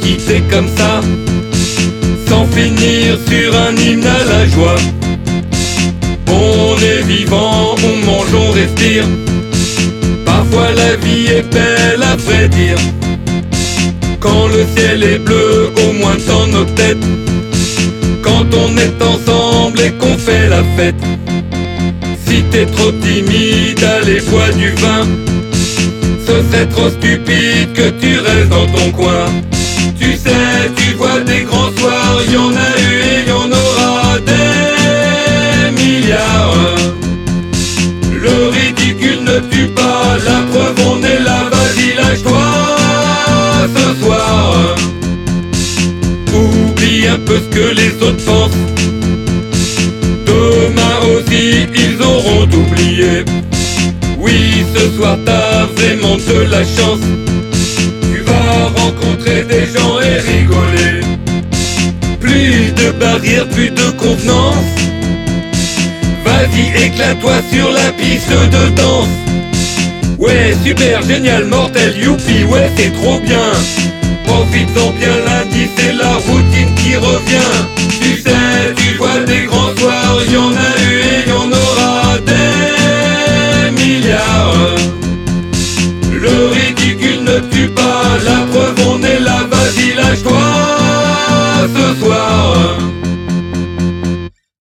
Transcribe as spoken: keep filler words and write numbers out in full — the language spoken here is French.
quitter comme ça, sans finir sur un hymne à la joie. On est vivant, on mange, on respire. Parfois la vie est belle à vrai dire. Quand le ciel est bleu, au moins dans nos têtes. Quand on est ensemble et qu'on fait la fête. Si t'es trop timide, allez bois du vin. Ce serait trop stupide que tu restes dans ton coin. Tu sais, tu vois des grands soirs, y'en a eu et y'en aura des milliards. Le ridicule ne tue pas, la preuve on est là, vas-y lâche-toi ce soir. Oublie un peu ce que les autres pensent. Demain aussi ils auront oublié. Oui, ce soir t'as vraiment de la chance. Tu vas rencontrer des gens et rigoler. Plus de barrières, plus de convenance. Vas-y, éclate-toi sur la piste de danse. Ouais, super, génial, mortel, youpi, ouais, c'est trop bien. Profites-en bien, lundi, c'est la routine qui revient. Tu sais, tu vois